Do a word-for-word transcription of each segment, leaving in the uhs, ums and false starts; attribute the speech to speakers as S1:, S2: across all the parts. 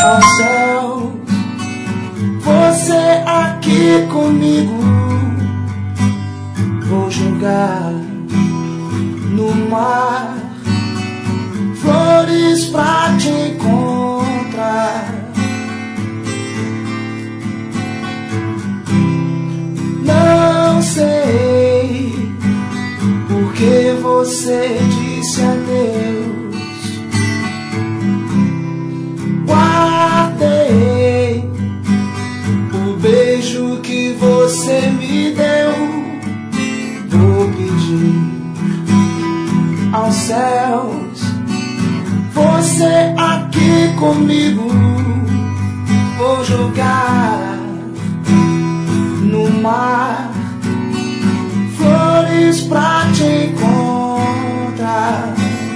S1: aos céus. Você aqui comigo, vou jogar no mar flores pra te encontrar. Não sei porque você disse adeus. Guardei o beijo que você me deu. Vou pedir aos céus, você aqui comigo, vou jogar no mar flores pra te encontrar.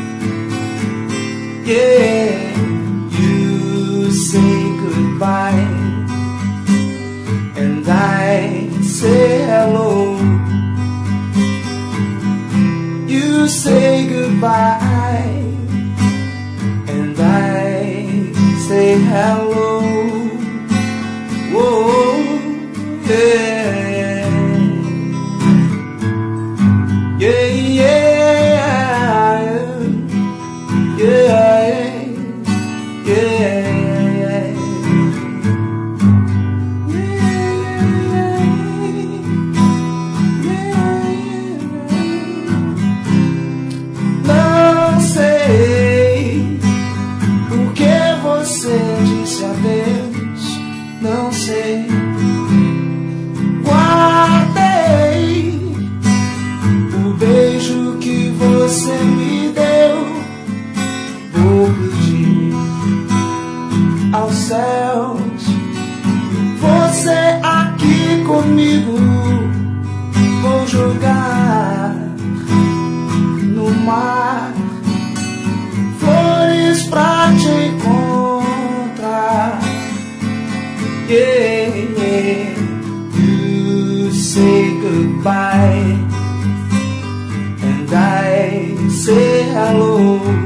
S1: Yeah, you say goodbye and I say hello. You say goodbye and I say hello. Whoa, yeah, yeah, yeah, yeah, yeah. Não sei porque você disse adeus. Não sei. Guardei o beijo que você me deu. Vou pedir aos céus, você aqui comigo, vou jogar no mar flores pra te encontrar. Yeah, yeah. You say goodbye and I say hello.